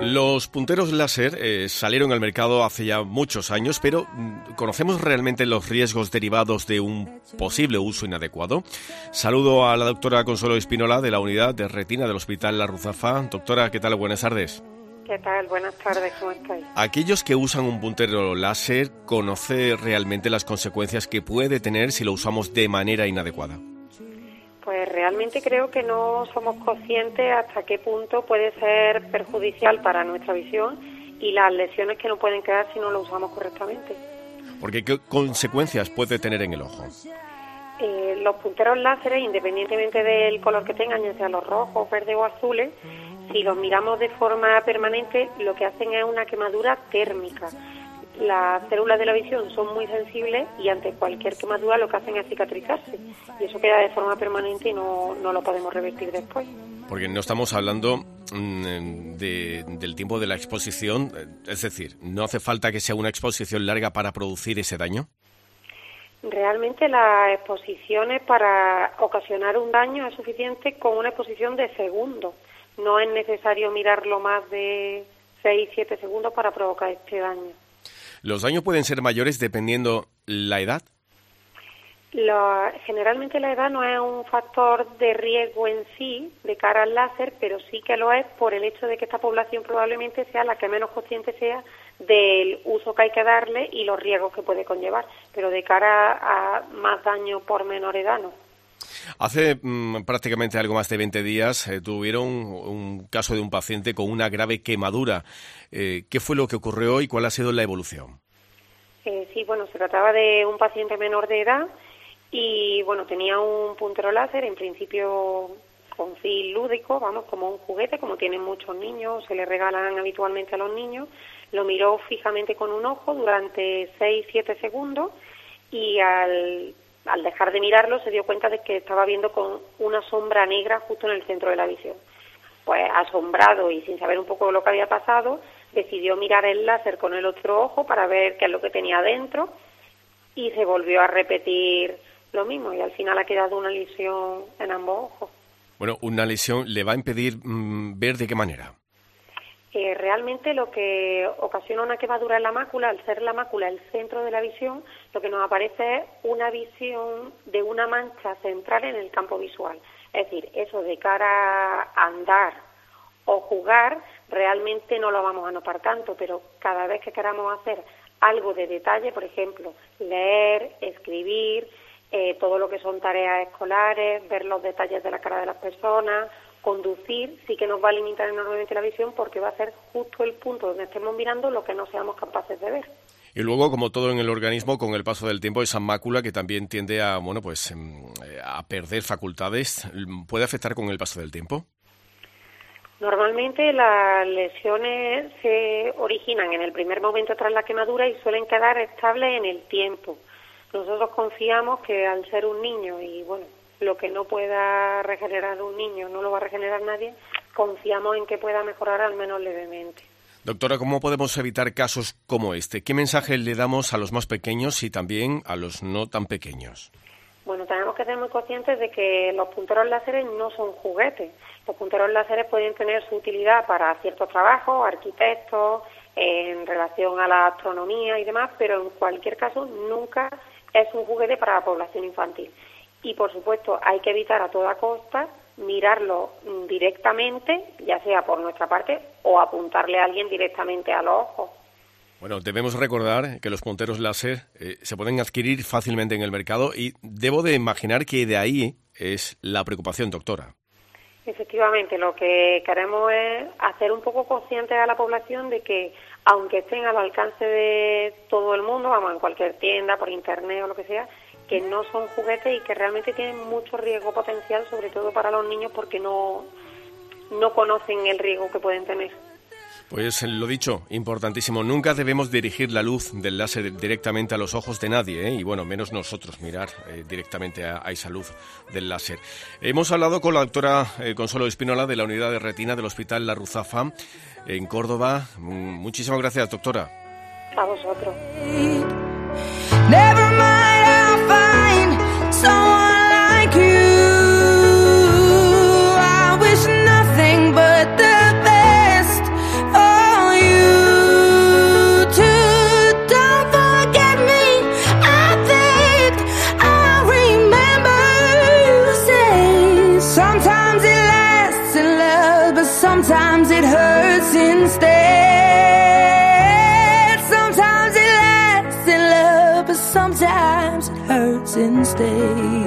Los punteros láser salieron al mercado hace ya muchos años, pero ¿conocemos realmente los riesgos derivados de un posible uso inadecuado? Saludo a la doctora Consuelo Espínola de la Unidad de Retina del Hospital La Ruzafa. Doctora, ¿qué tal? Buenas tardes. ¿Qué tal? Buenas tardes, ¿cómo estáis? Aquellos que usan un puntero láser, ¿conoce realmente las consecuencias que puede tener si lo usamos de manera inadecuada? Pues realmente creo que no somos conscientes hasta qué punto puede ser perjudicial para nuestra visión y las lesiones que nos pueden quedar si no lo usamos correctamente. Porque ¿qué consecuencias puede tener en el ojo? Los punteros láseres, independientemente del color que tengan, ya sea los rojos, verdes o azules, si los miramos de forma permanente, lo que hacen es una quemadura térmica. Las células de la visión son muy sensibles y ante cualquier quemadura lo que hacen es cicatrizarse. Y eso queda de forma permanente y no lo podemos revertir después. Porque no estamos hablando del tiempo de la exposición, es decir, ¿no hace falta que sea una exposición larga para producir ese daño? Realmente las exposiciones para ocasionar un daño es suficiente con una exposición de segundos. No es necesario mirarlo más de 6-7 segundos para provocar este daño. ¿Los daños pueden ser mayores dependiendo la edad? Generalmente la edad no es un factor de riesgo en sí de cara al láser, pero sí que lo es por el hecho de que esta población probablemente sea la que menos consciente sea del uso que hay que darle y los riesgos que puede conllevar, pero de cara a más daño por menor edad no. Hace prácticamente algo más de 20 días tuvieron un caso de un paciente con una grave quemadura. ¿Qué fue lo que ocurrió y cuál ha sido la evolución? Sí, bueno, se trataba de un paciente menor de edad y, bueno, tenía un puntero láser, en principio con fin lúdico, vamos, como un juguete, como tienen muchos niños, se le regalan habitualmente a los niños. Lo miró fijamente con un ojo durante 6-7 segundos y al dejar de mirarlo se dio cuenta de que estaba viendo con una sombra negra justo en el centro de la visión. Pues asombrado y sin saber un poco lo que había pasado, decidió mirar el láser con el otro ojo para ver qué es lo que tenía dentro y se volvió a repetir lo mismo y al final ha quedado una lesión en ambos ojos. Bueno, ¿una lesión le va a impedir ver de qué manera? Realmente lo que ocasiona una quemadura en la mácula, al ser la mácula el centro de la visión, lo que nos aparece es una visión de una mancha central en el campo visual. Es decir, eso de cara a andar o jugar realmente no lo vamos a notar tanto, pero cada vez que queramos hacer algo de detalle, por ejemplo, leer, escribir, todo lo que son tareas escolares, ver los detalles de la cara de las personas, conducir, sí que nos va a limitar enormemente la visión porque va a ser justo el punto donde estemos mirando lo que no seamos capaces de ver. Y luego, como todo en el organismo, con el paso del tiempo, esa mácula que también tiende a, a perder facultades, ¿puede afectar con el paso del tiempo? Normalmente las lesiones se originan en el primer momento tras la quemadura y suelen quedar estables en el tiempo. Nosotros confiamos que al ser un niño y, bueno, lo que no pueda regenerar un niño no lo va a regenerar nadie, confiamos en que pueda mejorar al menos levemente. Doctora, ¿cómo podemos evitar casos como este? ¿Qué mensaje le damos a los más pequeños y también a los no tan pequeños? Bueno, tenemos que ser muy conscientes de que los punteros láseres no son juguetes. Los punteros láseres pueden tener su utilidad para ciertos trabajos, arquitectos, en relación a la astronomía y demás, pero en cualquier caso nunca es un juguete para la población infantil. Y, por supuesto, hay que evitar a toda costa mirarlo directamente, ya sea por nuestra parte, o apuntarle a alguien directamente a los ojos. Bueno, debemos recordar que los punteros láser se pueden adquirir fácilmente en el mercado y debo de imaginar que de ahí es la preocupación, doctora. Efectivamente, lo que queremos es hacer un poco consciente a la población de que, aunque estén al alcance de todo el mundo, vamos, en cualquier tienda, por internet o lo que sea, que no son juguetes y que realmente tienen mucho riesgo potencial, sobre todo para los niños, porque no conocen el riesgo que pueden tener. Pues lo dicho, importantísimo, nunca debemos dirigir la luz del láser directamente a los ojos de nadie, y bueno, menos nosotros mirar directamente a esa luz del láser. Hemos hablado con la doctora Consuelo Espínola de la Unidad de Retina del Hospital La Ruzafa en Córdoba. Muchísimas gracias, doctora. A vosotros. I wish nothing but the best. Oh. it hurts instead. Sometimes it lasts in love, but sometimes it hurts instead.